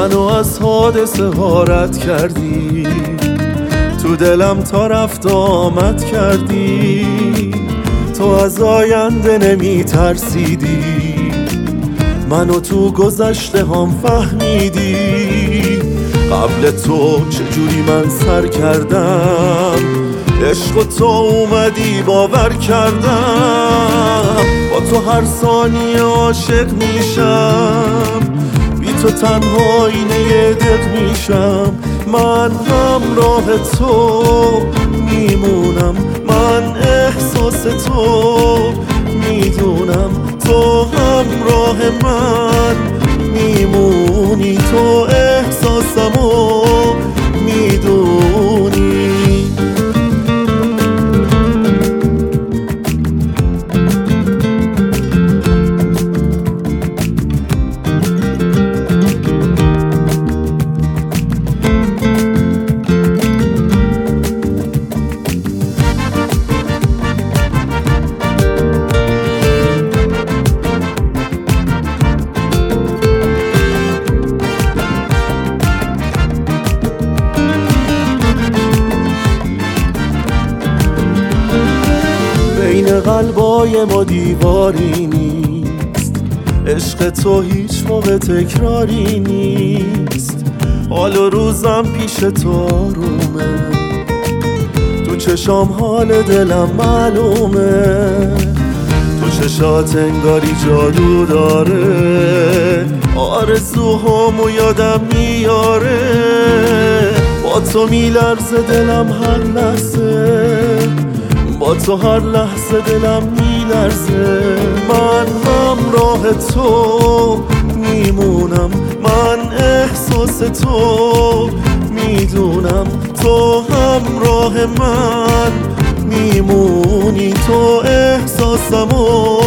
منو از حادثه ها رد کردی، تو دلم تا رفت آمد کردی. تو از آینده نمی ترسیدی، منو تو گذشته هم فهمیدی. قبل تو چجوری من سر کردم، عشق و تو اومدی باور کردم. با تو هر ثانیه عاشق میشم، بی تو تنها اینه دق میشم. من همراه تو میمونم، من احساس تو میدونم. تو همراه من میمونی، تو احساسمو میدونی. بین قلبای ما دیواری نیست، عشق تو هیچ موقع تکراری نیست. حال و روزم پیش تو آرومه، تو چشام حال دلم معلومه. تو چشات انگاری جادو داره، آرزوهامو یادم میاره. با تو میلرزه دلم هر لحظه، با تو هر لحظه دلم میلرزه. من همراه تو میمونم، من احساس تو میدونم. تو همراه من میمونی، تو احساسمو